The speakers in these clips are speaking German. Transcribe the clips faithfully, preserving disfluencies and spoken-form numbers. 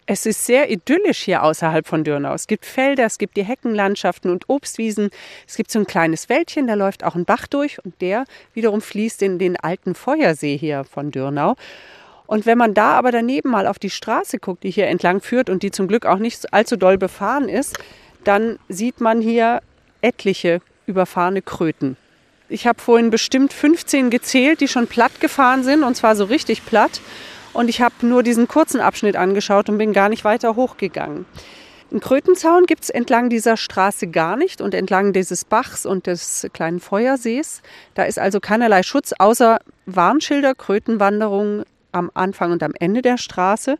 Es ist sehr idyllisch hier außerhalb von Dürnau. Es gibt Felder, es gibt die Heckenlandschaften und Obstwiesen. Es gibt so ein kleines Wäldchen, da läuft auch ein Bach durch und der wiederum fließt in den alten Feuersee hier von Dürnau. Und wenn man da aber daneben mal auf die Straße guckt, die hier entlang führt und die zum Glück auch nicht allzu doll befahren ist, dann sieht man hier etliche überfahrene Kröten. Ich habe vorhin bestimmt fünfzehn gezählt, die schon platt gefahren sind, und zwar so richtig platt. Und ich habe nur diesen kurzen Abschnitt angeschaut und bin gar nicht weiter hochgegangen. Einen Krötenzaun gibt es entlang dieser Straße gar nicht und entlang dieses Bachs und des kleinen Feuersees. Da ist also keinerlei Schutz, außer Warnschilder, Krötenwanderung am Anfang und am Ende der Straße.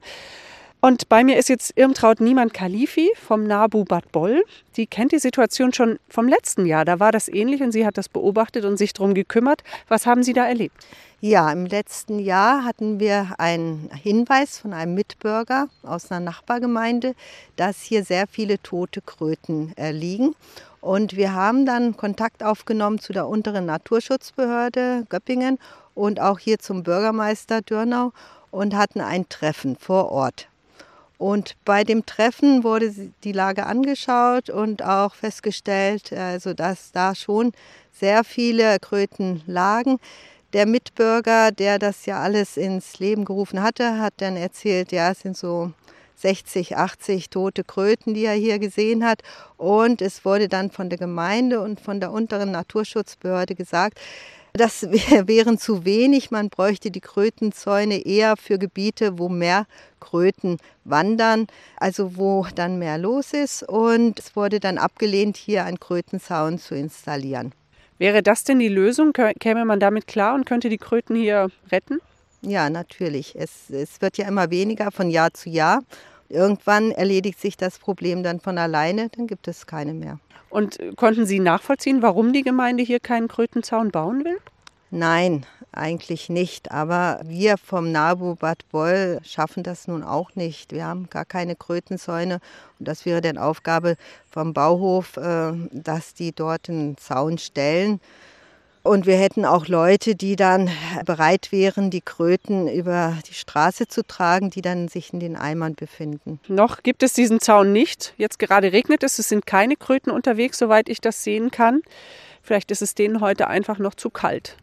Und bei mir ist jetzt Irmtraut Niemann-Khalifi vom NABU Bad Boll. Die kennt die Situation schon vom letzten Jahr. Da war das ähnlich und sie hat das beobachtet und sich darum gekümmert. Was haben Sie da erlebt? Ja, im letzten Jahr hatten wir einen Hinweis von einem Mitbürger aus einer Nachbargemeinde, dass hier sehr viele tote Kröten äh, liegen. Und wir haben dann Kontakt aufgenommen zu der unteren Naturschutzbehörde Göppingen und auch hier zum Bürgermeister Dürnau und hatten ein Treffen vor Ort. Und bei dem Treffen wurde die Lage angeschaut und auch festgestellt, also dass da schon sehr viele Kröten lagen. Der Mitbürger, der das ja alles ins Leben gerufen hatte, hat dann erzählt, ja, es sind so sechzig, achtzig tote Kröten, die er hier gesehen hat. Und es wurde dann von der Gemeinde und von der unteren Naturschutzbehörde gesagt, das wären zu wenig. Man bräuchte die Krötenzäune eher für Gebiete, wo mehr Kröten wandern, also wo dann mehr los ist. Und es wurde dann abgelehnt, hier einen Krötenzaun zu installieren. Wäre das denn die Lösung? Käme man damit klar und könnte die Kröten hier retten? Ja, natürlich. Es, es wird ja immer weniger von Jahr zu Jahr. Irgendwann erledigt sich das Problem dann von alleine, dann gibt es keine mehr. Und konnten Sie nachvollziehen, warum die Gemeinde hier keinen Krötenzaun bauen will? Nein, eigentlich nicht. Aber wir vom NABU Bad Boll schaffen das nun auch nicht. Wir haben gar keine Krötenzäune. Und das wäre dann Aufgabe vom Bauhof, dass die dort einen Zaun stellen. Und wir hätten auch Leute, die dann bereit wären, die Kröten über die Straße zu tragen, die dann sich in den Eimern befinden. Noch gibt es diesen Zaun nicht. Jetzt gerade regnet es, es sind keine Kröten unterwegs, soweit ich das sehen kann. Vielleicht ist es denen heute einfach noch zu kalt.